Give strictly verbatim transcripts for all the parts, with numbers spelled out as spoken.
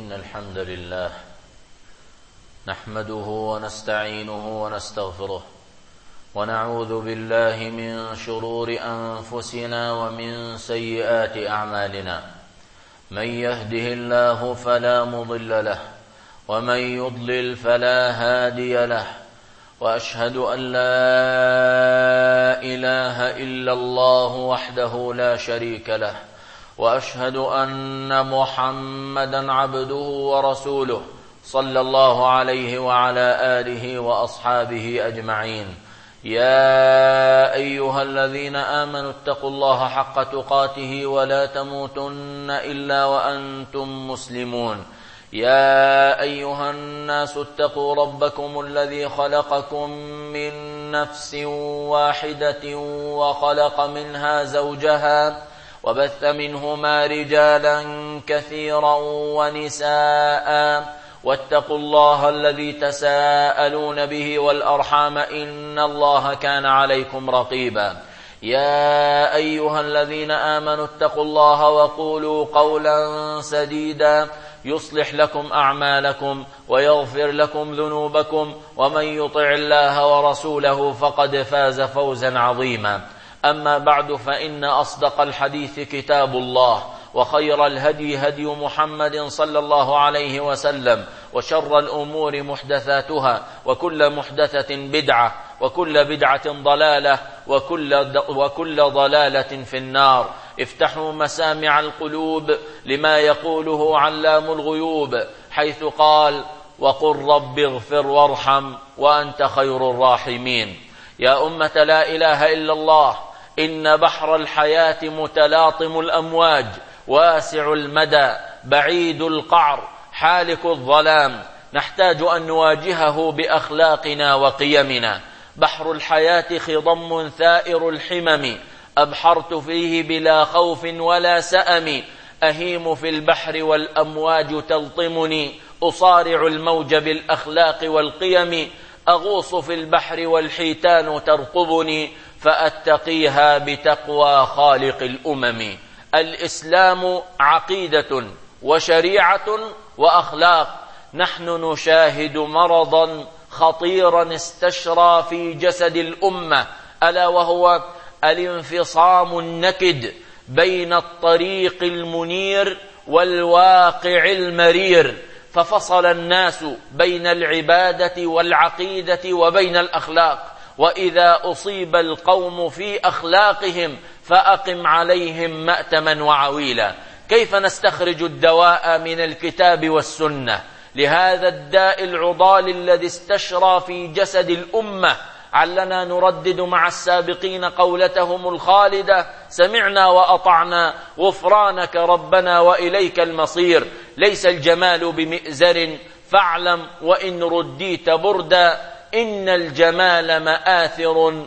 إن الحمد لله نحمده ونستعينه ونستغفره ونعوذ بالله من شرور أنفسنا ومن سيئات أعمالنا. من يهده الله فلا مضل له ومن يضلل فلا هادي له، وأشهد أن لا إله إلا الله وحده لا شريك له، وأشهد أن محمدا عبده ورسوله صلى الله عليه وعلى آله وأصحابه أجمعين. يا أيها الذين آمنوا اتقوا الله حق تقاته ولا تموتن إلا وأنتم مسلمون. يا أيها الناس اتقوا ربكم الذي خلقكم من نفس واحدة وخلق منها زوجها وبث منهما رجالا كثيرا ونساء، واتقوا الله الذي تساءلون به والأرحام إن الله كان عليكم رقيبا. يا أيها الذين آمنوا اتقوا الله وقولوا قولا سديدا يصلح لكم أعمالكم ويغفر لكم ذنوبكم، ومن يطع الله ورسوله فقد فاز فوزا عظيما. أما بعد، فإن أصدق الحديث كتاب الله، وخير الهدي هدي محمد صلى الله عليه وسلم، وشر الأمور محدثاتها، وكل محدثة بدعة، وكل بدعة ضلالة، وكل, وكل ضلالة في النار. افتحوا مسامع القلوب لما يقوله علام الغيوب، حيث قال: وقل رب اغفر وارحم وأنت خير الراحمين. يا أمة لا إله إلا الله، إن بحر الحياة متلاطم الأمواج، واسع المدى، بعيد القعر، حالك الظلام، نحتاج أن نواجهه بأخلاقنا وقيمنا. بحر الحياة خضم ثائر الحمم، أبحرت فيه بلا خوف ولا سأم، أهيم في البحر والأمواج تلطمني، أصارع الموج بالأخلاق والقيم، أغوص في البحر والحيتان ترقبني، فأتقيها بتقوى خالق الأمم. الإسلام عقيدة وشريعة وأخلاق. نحن نشاهد مرضا خطيرا استشرى في جسد الأمة، ألا وهو الانفصام النكد بين الطريق المنير والواقع المرير، ففصل الناس بين العبادة والعقيدة وبين الأخلاق. وإذا أصيب القوم في أخلاقهم فأقم عليهم مأتما وعويلا. كيف نستخرج الدواء من الكتاب والسنة لهذا الداء العضال الذي استشرى في جسد الأمة؟ علنا نردد مع السابقين قولتهم الخالدة: سمعنا وأطعنا غفرانك ربنا وإليك المصير. ليس الجمال بمئزر فاعلم وإن رديت بردا، إن الجمال مآثر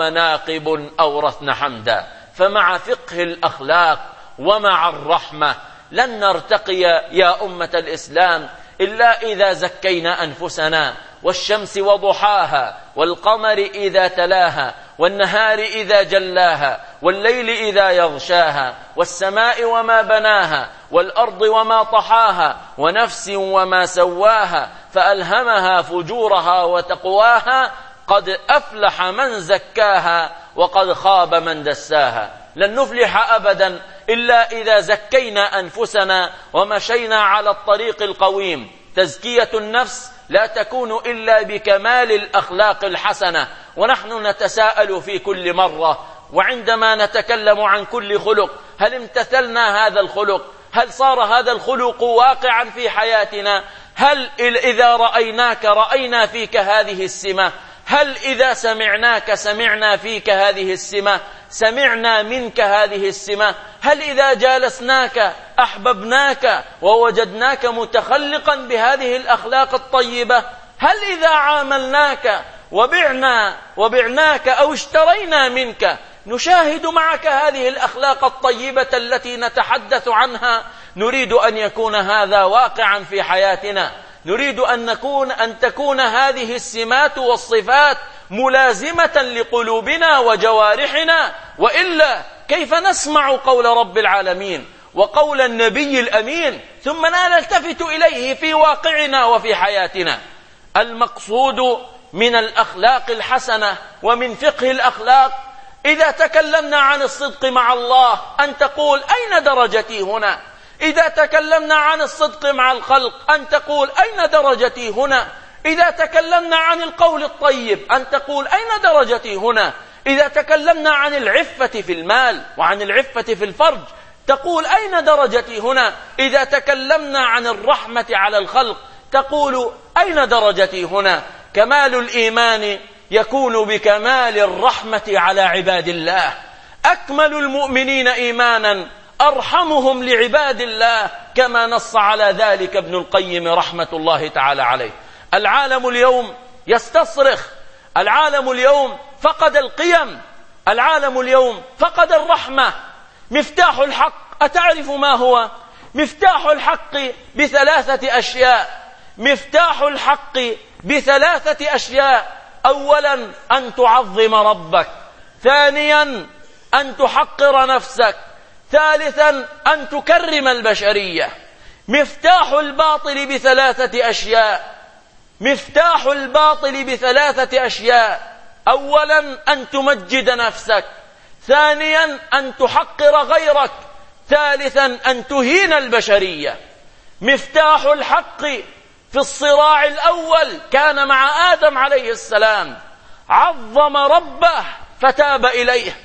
ومناقب أورثن حمدا. فمع فقه الأخلاق ومع الرحمة لن نرتقي يا أمة الإسلام إلا إذا زكينا أنفسنا. والشمس وضحاها، والقمر إذا تلاها، والنهار إذا جلاها، والليل إذا يغشاها، والسماء وما بناها، والأرض وما طحاها، ونفس وما سواها، فألهمها فجورها وتقواها. قد أفلح من زكاها وقد خاب من دساها. لن نفلح أبدا إلا إذا زكينا أنفسنا ومشينا على الطريق القويم. تزكية النفس لا تكون إلا بكمال الأخلاق الحسنة. ونحن نتساءل في كل مرة وعندما نتكلم عن كل خلق: هل امتثلنا هذا الخلق؟ هل صار هذا الخلق واقعا في حياتنا؟ هل إذا رأيناك رأينا فيك هذه السمة؟ هل إذا سمعناك سمعنا فيك هذه السمة؟ سمعنا منك هذه السمة؟ هل إذا جالسناك أحببناك ووجدناك متخلقا بهذه الأخلاق الطيبة؟ هل إذا عاملناك وبعنا وبعناك أو اشترينا منك نشاهد معك هذه الأخلاق الطيبة التي نتحدث عنها؟ نريد أن يكون هذا واقعا في حياتنا. نريد أن نكون أن تكون هذه السمات والصفات ملازمة لقلوبنا وجوارحنا، وإلا كيف نسمع قول رب العالمين؟ وقول النبي الأمين، ثم لا نلتفت إليه في واقعنا وفي حياتنا. المقصود من الأخلاق الحسنة ومن فقه الأخلاق إذا تكلمنا عن الصدق مع الله أن تقول أين درجتي هنا؟ إذا تكلمنا عن الصدق مع الخلق أن تقول أين درجتي هنا؟ إذا تكلمنا عن القول الطيب أن تقول أين درجتي هنا؟ إذا تكلمنا عن العفة في المال وعن العفة في الفرج تقول أين درجتي هنا؟ إذا تكلمنا عن الرحمة على الخلق تقول أين درجتي هنا؟ كمال الإيمان يكون بكمال الرحمة على عباد الله. أكمل المؤمنين إيمانا أرحمهم لعباد الله، كما نص على ذلك ابن القيم رحمة الله تعالى عليه. العالم اليوم يستصرخ، العالم اليوم فقد القيم، العالم اليوم فقد الرحمة. مفتاح الحق أتعرف ما هو؟ مفتاح الحق بثلاثة أشياء، مفتاح الحق بثلاثة أشياء: أولا أن تعظم ربك، ثانيا أن تحقر نفسك، ثالثا أن تكرم البشرية. مفتاح الباطل بثلاثة أشياء، مفتاح الباطل بثلاثة أشياء: أولا أن تمجد نفسك، ثانيا أن تحقر غيرك، ثالثا أن تهين البشرية. مفتاح الحق في الصراع الأول كان مع آدم عليه السلام، عظم ربه فتاب إليه،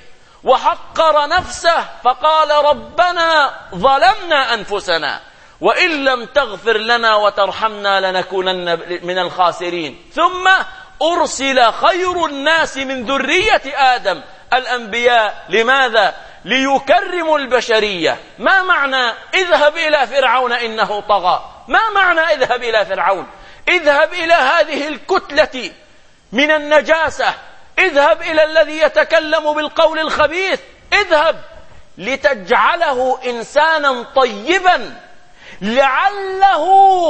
وحقر نفسه فقال ربنا ظلمنا أنفسنا وإن لم تغفر لنا وترحمنا لنكونن من الخاسرين. ثم أرسل خير الناس من ذرية آدم الأنبياء، لماذا؟ ليكرموا البشرية. ما معنى اذهب إلى فرعون إنه طغى؟ ما معنى اذهب إلى فرعون؟ اذهب إلى هذه الكتلة من النجاسة، اذهب إلى الذي يتكلم بالقول الخبيث، اذهب لتجعله إنسانا طيبا لعله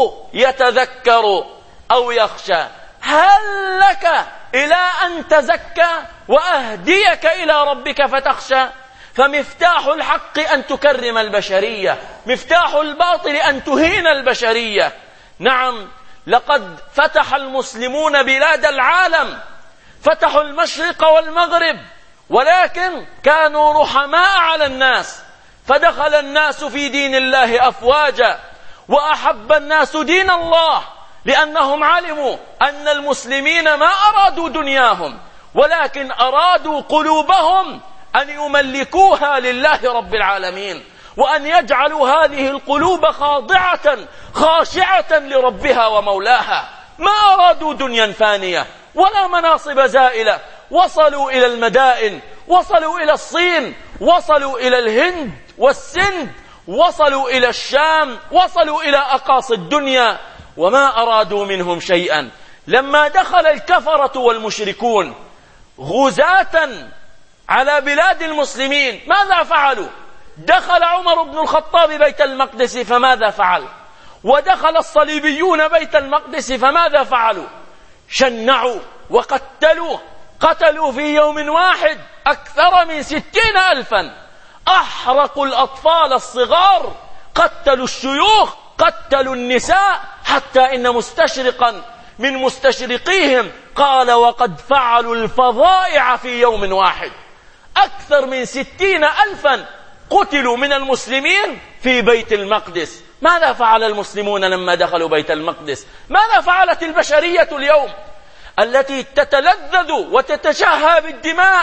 يتذكر أو يخشى. هل لك إلى أن تزكى وأهديك إلى ربك فتخشى؟ فمفتاح الحق أن تكرم البشرية، مفتاح الباطل أن تهين البشرية. نعم، لقد فتح المسلمون بلاد العالم، فتحوا المشرق والمغرب، ولكن كانوا رحماء على الناس، فدخل الناس في دين الله أفواجا، وأحب الناس دين الله، لأنهم علموا أن المسلمين ما أرادوا دنياهم، ولكن أرادوا قلوبهم أن يملكوها لله رب العالمين، وأن يجعلوا هذه القلوب خاضعة خاشعة لربها ومولاها. ما أرادوا دنيا فانية ولا مناصب زائلة. وصلوا إلى المدائن، وصلوا إلى الصين، وصلوا إلى الهند والسند، وصلوا إلى الشام، وصلوا إلى أقاصي الدنيا، وما أرادوا منهم شيئا. لما دخل الكفرة والمشركون غزاة على بلاد المسلمين ماذا فعلوا؟ دخل عمر بن الخطاب بيت المقدس فماذا فعل؟ ودخل الصليبيون بيت المقدس فماذا فعلوا؟ شنعوا وقتلوا، قتلوا في يوم واحد أكثر من ستين ألفا، أحرقوا الأطفال الصغار، قتلوا الشيوخ، قتلوا النساء، حتى إن مستشرقا من مستشرقيهم قال وقد فعلوا الفظائع في يوم واحد. أكثر من ستين ألفا قتلوا من المسلمين في بيت المقدس. ماذا فعل المسلمون لما دخلوا بيت المقدس؟ ماذا فعلت البشرية اليوم التي تتلذذ وتتشهى بالدماء؟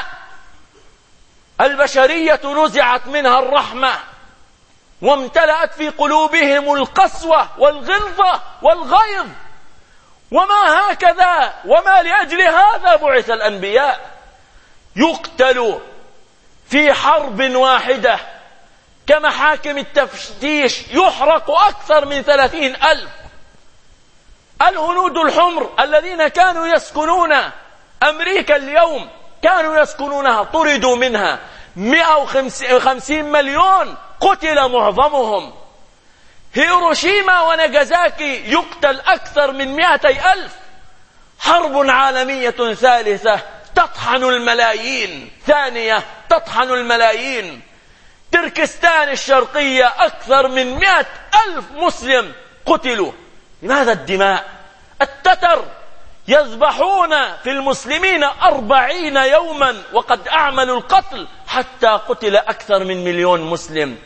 البشرية نزعت منها الرحمة، وامتلأت في قلوبهم القسوة والغلظة والغيظ. وما هكذا وما لأجل هذا بعث الأنبياء. يقتل في حرب واحدة كمحاكم التفتيش، يحرق أكثر من ثلاثين ألف. الهنود الحمر الذين كانوا يسكنون أمريكا اليوم كانوا يسكنونها طردوا منها، مئة وخمسين مليون قتل معظمهم. هيروشيما وناغازاكي يقتل أكثر من مئتي ألف. حرب عالمية ثالثة تطحن الملايين، ثانية تطحن الملايين. تركستان الشرقية أكثر من مئة ألف مسلم قتلوا. لماذا الدماء؟ التتر يذبحون في المسلمين أربعين يوما وقد أعملوا القتل حتى قتل أكثر من مليون مسلم.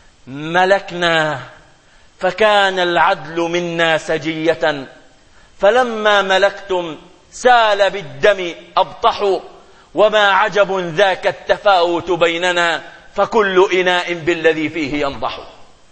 ملكنا فكان العدل منا سجية، فلما ملكتم سال بالدم أبطحوا، وما عجب ذاك التفاوت بيننا، فكل إناء بالذي فيه ينضح.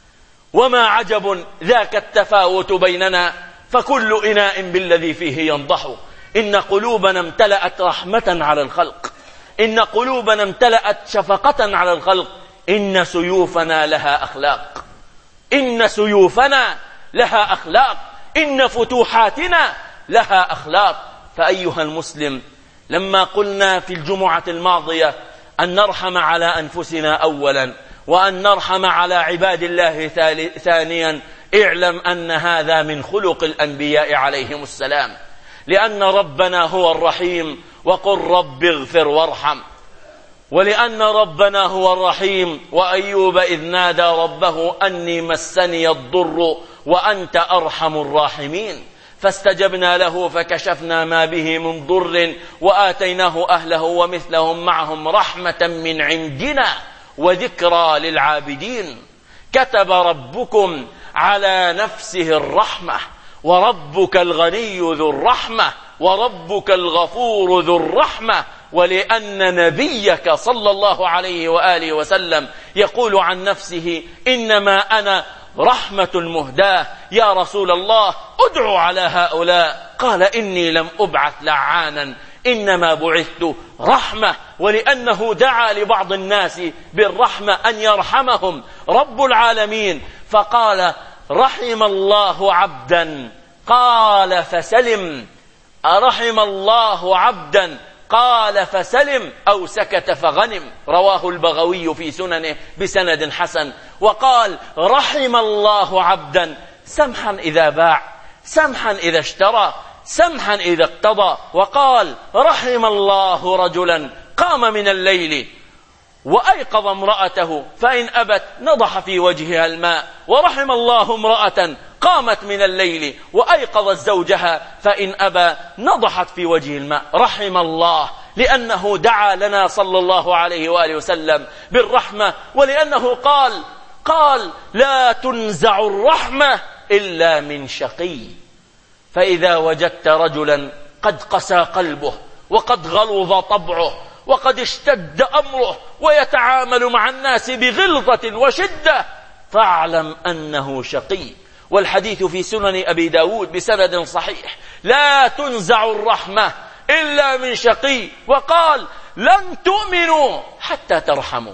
وما عجب ذاك التفاوت بيننا، فكل إناء بالذي فيه ينضح. إن قلوبنا امتلأت رحمة على الخلق، إن قلوبنا امتلأت شفقة على الخلق، إن سيوفنا لها أخلاق، إن سيوفنا لها أخلاق، إن فتوحاتنا لها أخلاق. فأيها المسلم، لما قلنا في الجمعة الماضية أن نرحم على أنفسنا أولا وأن نرحم على عباد الله ثانيا، اعلم أن هذا من خلق الأنبياء عليهم السلام، لأن ربنا هو الرحيم، وقل رب اغفر وارحم. ولأن ربنا هو الرحيم، وأيوب إذ نادى ربه أني مسني الضر وأنت أرحم الراحمين، فاستجبنا له فكشفنا ما به من ضر وآتيناه أهله ومثلهم معهم رحمة من عندنا وذكرى للعابدين. كتب ربكم على نفسه الرحمة، وربك الغني ذو الرحمة، وربك الغفور ذو الرحمة. ولأن نبيك صلى الله عليه وآله وسلم يقول عن نفسه إنما أنا رحمة مهداة، يا رسول الله ادعو على هؤلاء، قال إني لم أبعث لعانا، إنما بعثت رحمة. ولأنه دعا لبعض الناس بالرحمة أن يرحمهم رب العالمين، فقال رحم الله عبدا قال فسلم، رحم الله عبدا قال فسلم أو سكت فغنم، رواه البغوي في سننه بسند حسن. وقال رحم الله عبدا سمحا إذا باع، سمحا إذا اشترى، سمحا إذا اقتضى. وقال رحم الله رجلا قام من الليل وأيقظ امرأته فإن أبت نضح في وجهها الماء، ورحم الله امرأة قامت من الليل وأيقظت زوجها فإن أبى نضحت في وجه الماء. رحم الله، لأنه دعا لنا صلى الله عليه وآله وسلم بالرحمة، ولأنه قال قال لا تنزع الرحمة إلا من شقي. فإذا وجدت رجلا قد قسى قلبه وقد غلظ طبعه وقد اشتد أمره ويتعامل مع الناس بغلظة وشدة، فاعلم أنه شقي. والحديث في سنن أبي داود بسند صحيح لا تنزع الرحمة إلا من شقي. وقال لن تؤمنوا حتى ترحموا،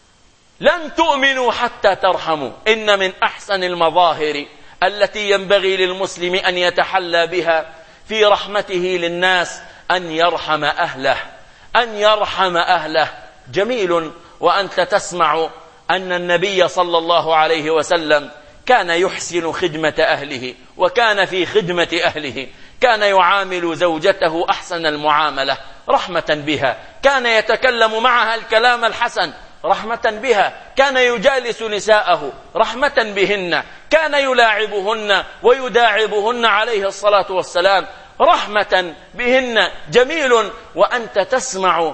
لن تؤمنوا حتى ترحموا. إن من أحسن المظاهر التي ينبغي للمسلم أن يتحلى بها في رحمته للناس أن يرحم أهله، أن يرحم أهله. جميل وأنت تسمع أن النبي صلى الله عليه وسلم كان يحسن خدمة أهله، وكان في خدمة أهله كان يعامل زوجته أحسن المعاملة رحمة بها، كان يتكلم معها الكلام الحسن رحمة بها، كان يجالس نساءه رحمة بهن، كان يلاعبهن ويداعبهن عليه الصلاة والسلام رحمة بهن. جميل وأنت تسمع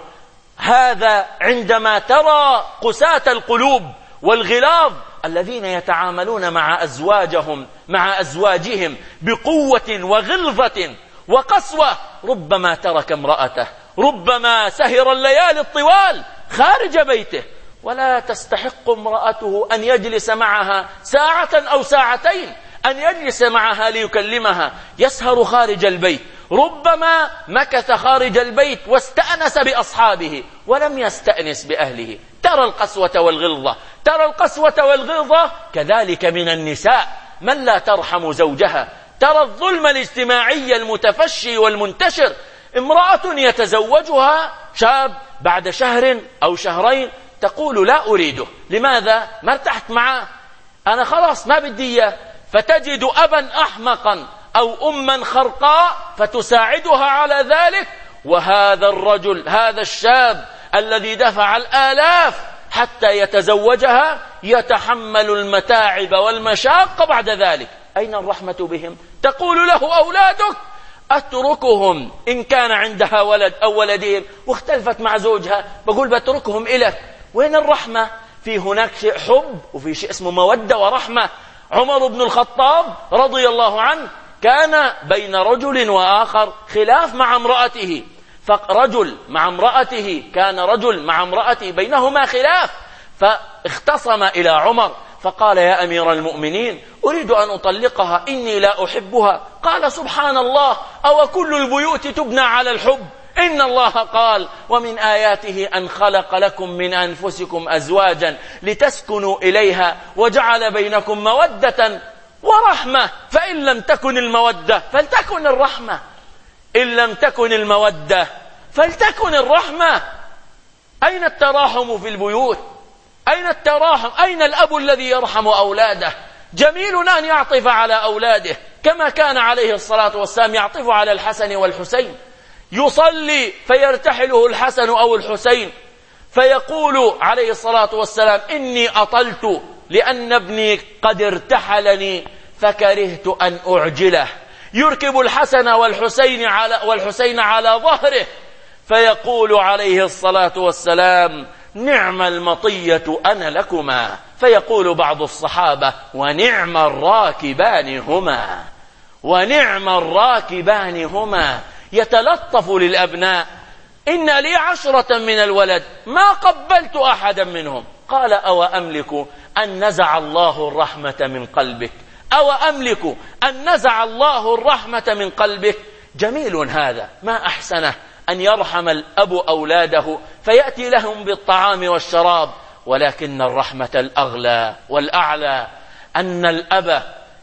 هذا عندما ترى قساة القلوب والغلاظ الذين يتعاملون مع أزواجهم مع أزواجهم بقوة وغلظة وقسوة. ربما ترك امرأته، ربما سهر الليالي الطوال خارج بيته، ولا تستحق امرأته أن يجلس معها ساعة أو ساعتين، أن يجلس معها ليكلمها. يسهر خارج البيت، ربما مكث خارج البيت واستأنس بأصحابه ولم يستأنس بأهله. ترى القسوة والغلظة، ترى القسوة والغلظة كذلك من النساء من لا ترحم زوجها. ترى الظلم الاجتماعي المتفشي والمنتشر، امرأة يتزوجها شاب بعد شهر أو شهرين تقول لا أريده. لماذا؟ ما ارتحت معه، أنا خلاص ما بدي إياه. فتجد أبا أحمقا أو أما خرقاء فتساعدها على ذلك. وهذا الرجل، هذا الشاب الذي دفع الآلاف حتى يتزوجها يتحمل المتاعب والمشاق بعد ذلك. أين الرحمة بهم؟ تقول له أولادك أتركهم إن كان عندها ولد أو ولدين واختلفت مع زوجها، بقول بتركهم إلك. وين الرحمة؟ في هناك شيء حب وفي شيء اسمه مودة ورحمة. عمر بن الخطاب رضي الله عنه كان بين رجل وآخر خلاف مع امرأته، فرجل مع امرأته كان رجل مع امرأته بينهما خلاف، فاختصم إلى عمر فقال يا أمير المؤمنين أريد أن أطلقها إني لا أحبها. قال سبحان الله، أو كل البيوت تبنى على الحب؟ إن الله قال ومن آياته أن خلق لكم من أنفسكم أزواجا لتسكنوا إليها وجعل بينكم مودة ورحمة، فإن لم تكن المودة فلتكن الرحمة، إن لم تكن المودة فلتكن الرحمة. أين التراحم في البيوت؟ أين التراحم؟ أين الأب الذي يرحم أولاده؟ جميل أن يعطف على أولاده كما كان عليه الصلاة والسلام يعطف على الحسن والحسين. يصلي فيرتحله الحسن أو الحسين فيقول عليه الصلاة والسلام إني أطلت لأن ابني قد ارتحلني فكرهت أن أعجله. يركب الحسن والحسين على, والحسين على ظهره فيقول عليه الصلاة والسلام نعم المطية أنا لكما. فيقول بعض الصحابة ونعم الراكبان هما، ونعم الراكبان هما. يتلطف للأبناء. إن لي عشرة من الولد ما قبلت أحدا منهم. قال أو أملك أن نزع الله الرحمة من قلبك، أو أملك أن نزع الله الرحمة من قلبك. جميل هذا، ما أحسنه أن يرحم الأب أولاده فيأتي لهم بالطعام والشراب. ولكن الرحمة الأغلى والأعلى أن الأب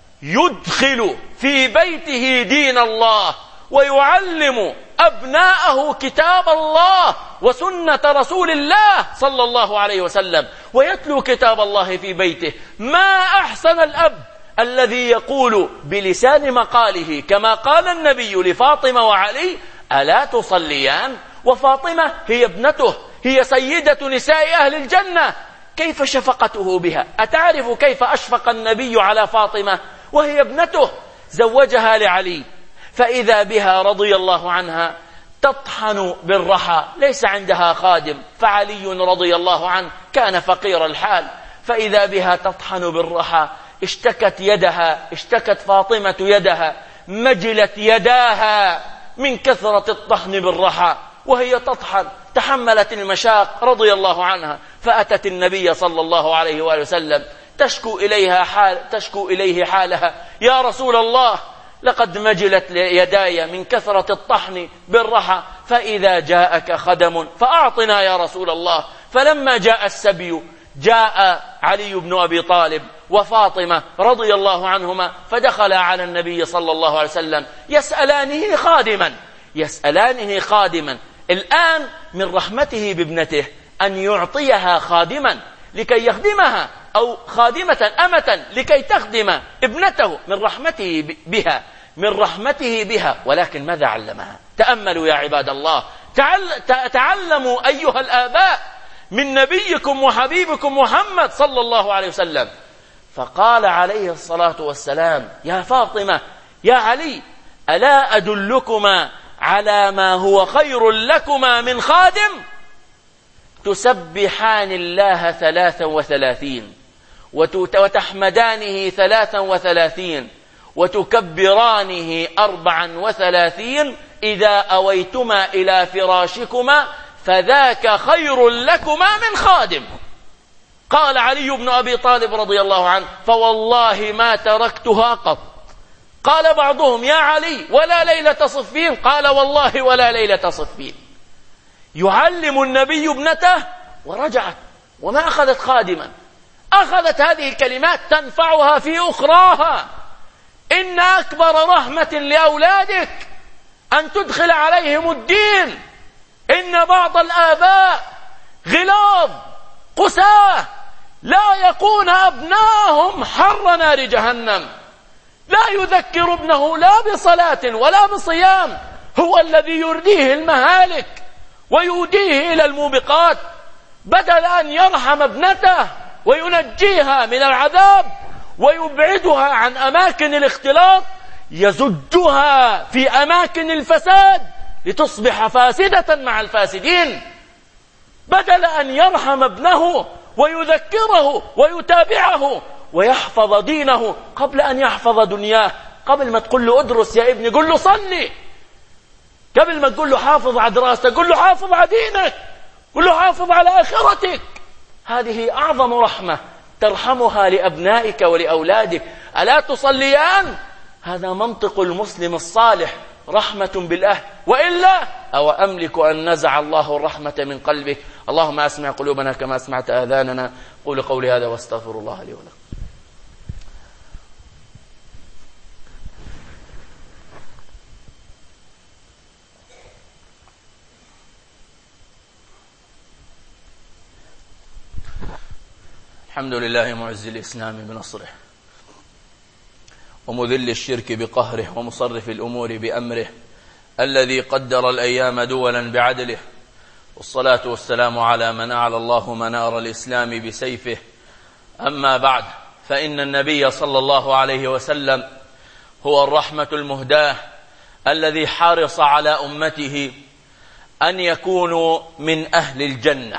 يدخل في بيته دين الله ويعلم أبناءه كتاب الله وسنة رسول الله صلى الله عليه وسلم، ويتلو كتاب الله في بيته. ما أحسن الأب الذي يقول بلسان مقاله كما قال النبي لفاطمة وعلي ألا تصليان؟ وفاطمة هي ابنته، هي سيدة نساء أهل الجنة. كيف شفقته بها؟ أتعرف كيف أشفق النبي على فاطمة وهي ابنته؟ زوجها لعلي، فإذا بها رضي الله عنها تطحن بالرحى، ليس عندها خادم، فعلي رضي الله عنه كان فقير الحال، فإذا بها تطحن بالرحى. اشتكت يدها، اشتكت فاطمة يدها، مجلت يداها من كثرة الطحن بالرحى وهي تطحن، تحملت المشاق رضي الله عنها. فأتت النبي صلى الله عليه وآله وسلم تشكو إليها حال تشكو إليه حالها. يا رسول الله لقد مجلت يداي من كثرة الطحن بالرحى، فإذا جاءك خدم فأعطنا يا رسول الله. فلما جاء السبي جاء علي بن أبي طالب وفاطمة رضي الله عنهما فدخل على النبي صلى الله عليه وسلم يسألانه خادما يسألانه خادما. الآن من رحمته بابنته أن يعطيها خادما لكي يخدمها، أو خادمة أمة لكي تخدم ابنته، من رحمته بها من رحمته بها. ولكن ماذا علمها؟ تأملوا يا عباد الله، تعلموا أيها الآباء من نبيكم وحبيبكم محمد صلى الله عليه وسلم. فقال عليه الصلاة والسلام يا فاطمة يا علي ألا أدلكما على ما هو خير لكما من خادم؟ تسبحان الله ثلاثا وثلاثين وتحمدانه ثلاثا وثلاثين وتكبرانه أربعا وثلاثين إذا أويتما إلى فراشكما فذاك خير لكما من خادم. قال علي بن أبي طالب رضي الله عنه فوالله ما تركتها قط. قال بعضهم يا علي ولا ليلة صفين؟ قال والله ولا ليلة صفين. يعلم النبي ابنته ورجعت وما أخذت خادما، أخذت هذه الكلمات تنفعها في أخراها. إن أكبر رحمة لأولادك أن تدخل عليهم الدين. إن بعض الآباء غلاظ قساة لا يقون أبناهم حر نار جهنم، لا يذكر ابنه لا بصلاة ولا بصيام، هو الذي يرديه المهالك ويوديه إلى الموبقات. بدل أن يرحم ابنته وينجيها من العذاب ويبعدها عن أماكن الاختلاط، يزجها في أماكن الفساد لتصبح فاسدة مع الفاسدين. بدل أن يرحم ابنه ويذكره ويتابعه ويحفظ دينه قبل أن يحفظ دنياه. قبل ما تقول له ادرس يا ابني قل له صلي، قبل ما تقول له حافظ على دراستك قل له حافظ على دينك، قل له حافظ على آخرتك. هذه أعظم رحمة ترحمها لأبنائك ولأولادك. ألا تصليان؟ هذا منطق المسلم الصالح، رحمة بالأهل. وإلا أو أملك أن نزع الله الرحمة من قلبك. اللهم أسمع قلوبنا كما أسمعت آذاننا. قول قولي هذا واستغفر الله لي ولكم. الحمد لله معز الإسلام بنصره ومذل الشرك بقهره ومصرف الأمور بأمره، الذي قدر الأيام دولا بعدله، والصلاة والسلام على من أعلى الله منار الإسلام بسيفه. أما بعد، فإن النبي صلى الله عليه وسلم هو الرحمة المهداة الذي حرص على أمته أن يكونوا من أهل الجنة،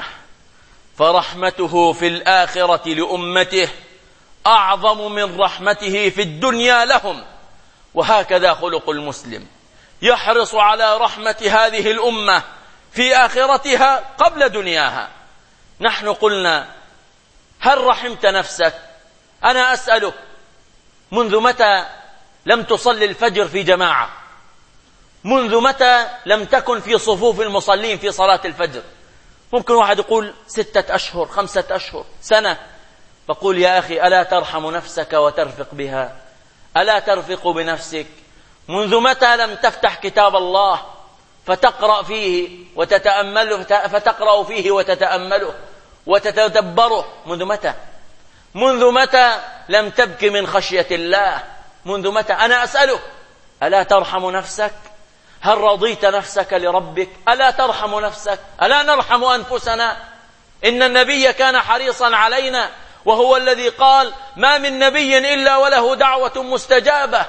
فرحمته في الآخرة لأمته أعظم من رحمته في الدنيا لهم. وهكذا خلق المسلم، يحرص على رحمة هذه الأمة في آخرتها قبل دنياها. نحن قلنا: هل رحمت نفسك؟ أنا أسألك، منذ متى لم تصلي الفجر في جماعة؟ منذ متى لم تكن في صفوف المصلين في صلاة الفجر؟ ممكن واحد يقول ستة أشهر، خمسة أشهر، سنة. فقول يا أخي: ألا ترحم نفسك وترفق بها؟ ألا ترفق بنفسك؟ منذ متى لم تفتح كتاب الله فتقرأ فيه وتتأمله، فتقرأ فيه وتتأمله وتتدبره؟ منذ متى؟ منذ متى لم تبكي من خشية الله؟ منذ متى؟ أنا أسألك: ألا ترحم نفسك؟ هل رضيت نفسك لربك؟ ألا ترحم نفسك؟ ألا نرحم أنفسنا؟ إن النبي كان حريصا علينا، وهو الذي قال: ما من نبي إلا وله دعوة مستجابة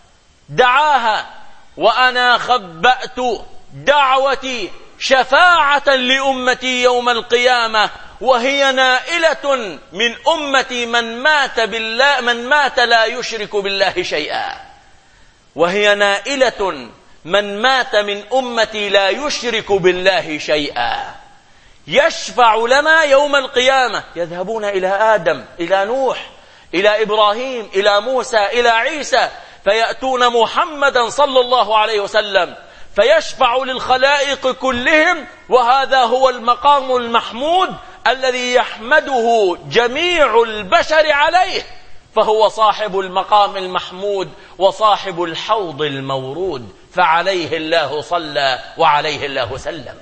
دعاها وأنا خبأت دعوتي شفاعة لأمتي يوم القيامة، وهي نائلة من أمتي من مات بالله من مات لا يشرك بالله شيئا. وهي نائلة من مات من أمتي لا يشرك بالله شيئا. يشفع لنا يوم القيامة. يذهبون إلى آدم، إلى نوح، إلى إبراهيم، إلى موسى، إلى عيسى، فيأتون محمدا صلى الله عليه وسلم فيشفع للخلائق كلهم. وهذا هو المقام المحمود الذي يحمده جميع البشر عليه، فهو صاحب المقام المحمود وصاحب الحوض المورود، فعليه الله صلى وعليه الله سلم.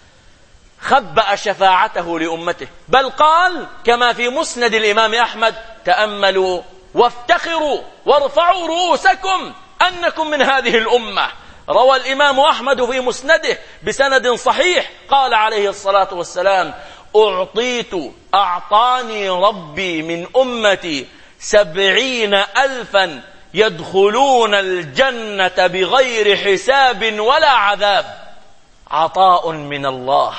خبأ شفاعته لأمته، بل قال كما في مسند الإمام أحمد: تأملوا وافتخروا وارفعوا رؤوسكم أنكم من هذه الأمة. روى الإمام أحمد في مسنده بسند صحيح، قال عليه الصلاة والسلام: أعطيت أعطاني ربي من أمتي سبعين ألفا يدخلون الجنة بغير حساب ولا عذاب. عطاء من الله،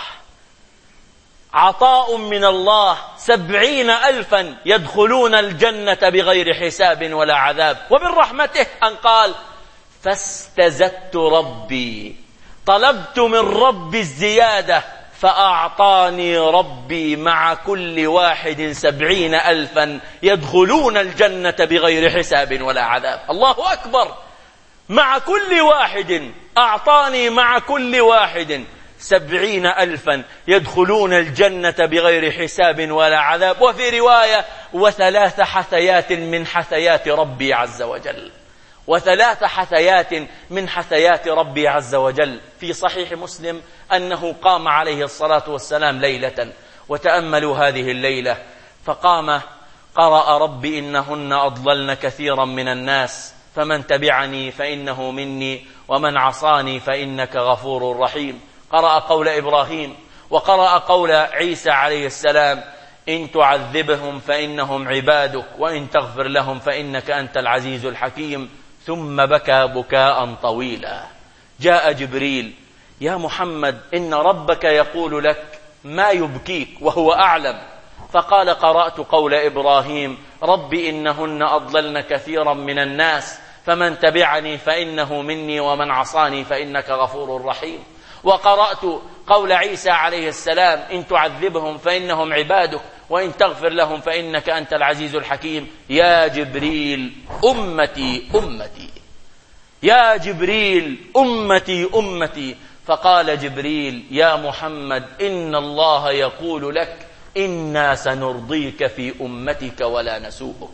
عطاء من الله، سبعين ألفا يدخلون الجنة بغير حساب ولا عذاب. ومن رحمته أن قال: فاستزدت ربي، طلبت من ربي الزيادة فأعطاني ربي مع كل واحد سبعين ألفا يدخلون الجنة بغير حساب ولا عذاب. الله أكبر! مع كل واحد أعطاني، مع كل واحد سبعين ألفا يدخلون الجنة بغير حساب ولا عذاب. وفي رواية: وثلاث حثيات من حثيات ربي عز وجل. وثلاث حثيات من حثيات ربي عز وجل. في صحيح مسلم أنه قام عليه الصلاة والسلام ليلة، وتأملوا هذه الليلة، فقام قرأ: ربي إنهن أضللن كثيرا من الناس، فمن تبعني فإنه مني، ومن عصاني فإنك غفور رحيم. قرأ قول إبراهيم: وقرأ قول عيسى عليه السلام إن تعذبهم فإنهم عبادك وإن تغفر لهم فإنك أنت العزيز الحكيم، ثم بكى بكاء طويلا. جاء جبريل: يا محمد إن ربك يقول لك ما يبكيك وهو أعلم. فقال: قرأت قول إبراهيم رب إنهن أضللن كثيرا من الناس فمن تبعني فإنه مني ومن عصاني فإنك غفور رحيم. وقرأت قول عيسى عليه السلام إن تعذبهم فإنهم عبادك وإن تغفر لهم فإنك أنت العزيز الحكيم. يا جبريل أمتي أمتي، يا جبريل أمتي أمتي. فقال جبريل: يا محمد إن الله يقول لك إنا سنرضيك في أمتك ولا نسوءك،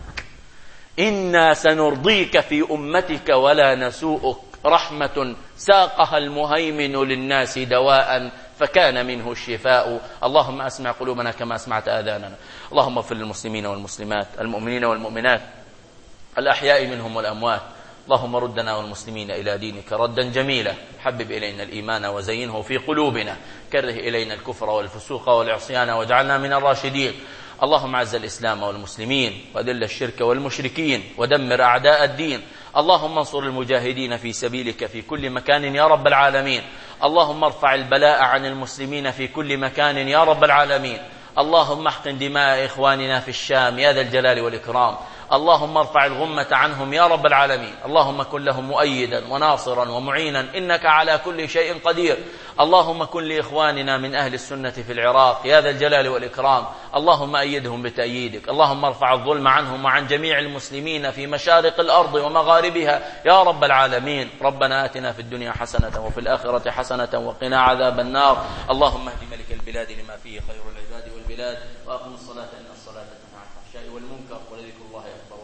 إنا سنرضيك في أمتك ولا نسوءك. رحمة ساقها المهيمن للناس دواء فكان منه الشفاء. اللهم أسمع قلوبنا كما أسمعت آذاننا. اللهم اغفر للمسلمين والمسلمات، المؤمنين والمؤمنات، الأحياء منهم والأموات. اللهم ردنا والمسلمين إلى دينك ردا جميلا. حبب إلينا الإيمان وزينه في قلوبنا، كره إلينا الكفر والفسوق والعصيان واجعلنا من الراشدين. اللهم اعز الإسلام والمسلمين وذل الشرك والمشركين ودمر أعداء الدين. اللهم انصر المجاهدين في سبيلك في كل مكان يا رب العالمين. اللهم ارفع البلاء عن المسلمين في كل مكان يا رب العالمين. اللهم احقن دماء إخواننا في الشام يا ذا الجلال والإكرام. اللهم ارفع الغمة عنهم يا رب العالمين. اللهم كن لهم مؤيدا وناصرا ومعينا إنك على كل شيء قدير. اللهم كن لإخواننا من أهل السنة في العراق يا ذا الجلال والإكرام. اللهم أيدهم بتأييدك. اللهم ارفع الظلم عنهم وعن جميع المسلمين في مشارق الأرض ومغاربها يا رب العالمين. ربنا آتنا في الدنيا حسنة وفي الآخرة حسنة وقنا عذاب النار. اللهم اهد ملك البلاد لما فيه خير العباد والبلاد، وأقم الصلاة إن الصلاة تنهى عن الفحشاء والمنكر ولذكر الله أكبر.